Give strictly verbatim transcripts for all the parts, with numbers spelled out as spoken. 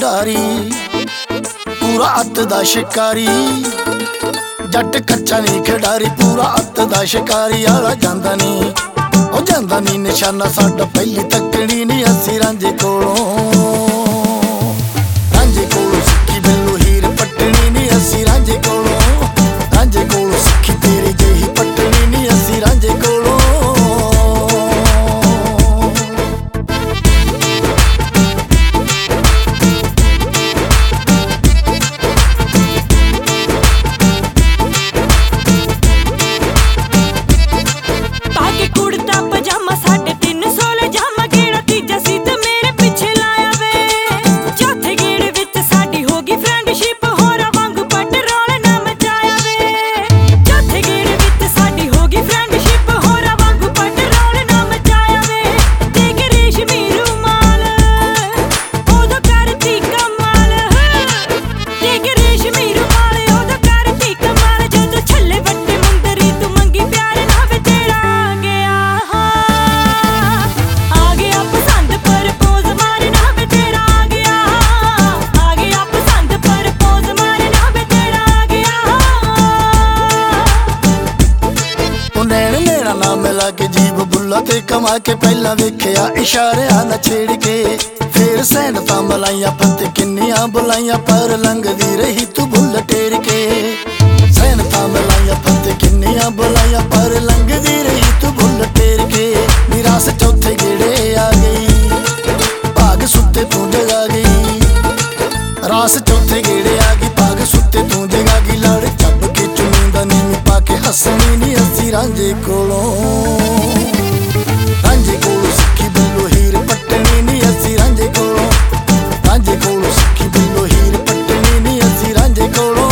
खिडारी पूरा अत दा शिकारी। जट कच्चा नहीं खिडारी पूरा अत दा शिकारी। आला जांदा नहीं ओ जांदा नहीं निशाना साडा पहली तकड़ी नहीं असी रांझे कोलों। रांझे कोलों सिक्खी बिल्लो हीर पटनी नहीं असी रांझे कोलों। रांझे कोलों सिक्खी तेरी जेही पटनी नहीं असी रांझे कोलों। के जीव बुला ते कमा के पहला वेख्या इशारिया न छेड़ के। फिर सैनता मलाइया पत्ते किन्नियां बुलाइया पर लंघदी रही तू भुल टेर के। सैनता मलाइया पत्ते किन्नियां बुलाइया पर लंघदी रही तू भुल टेर के। निराश चौथे गेड़े आ गई भाग सुते तू जगा गई। रास चौथे गेड़े आ गई भाग सुते तू जगा गई। लड़ चप के चुनींदा नीवी पाके हसनी नहीं असी रांझे कोलों। रांझे कोलों सिक्खी बिल्लो हीर पटनी नहीं असी रांझे कोलों। रांझे कोलों सिक्खी बिल्लो हीर पटनी नहीं असी रांझे कोलों।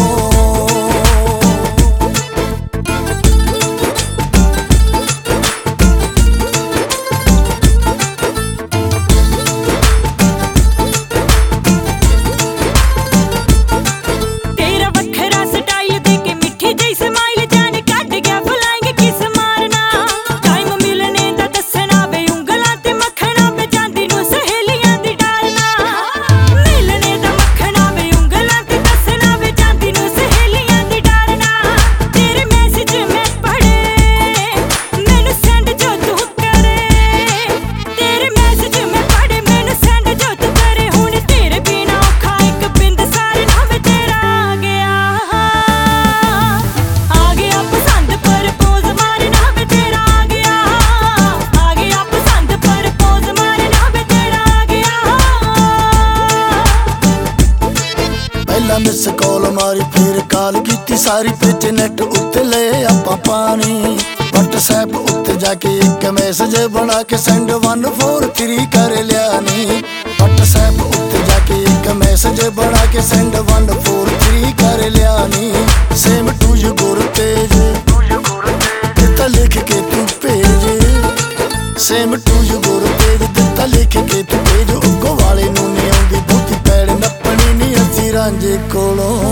मिस कॉल मारी फिर कॉल की सारी पिच नेट उत्ते ले आपां पानी। व्हाट्सएप उत्ते जाके एक मैसेज बना के सेंड वन फोर थ्री कर लिया नी। व्हाट्सएप उत्ते जाके एक मैसेज बना के सेंड वन फोर थ्री कर लिया नी। सेम टू यू गुर तेज दिता लिख के तू भेज। सेम टू यू गुर तेज दिता लिख के तू भेज। उगो वाले नूं नहीं आउंदी बहुती पैड़ नप्पणी नहीं असी रांझे कोलों।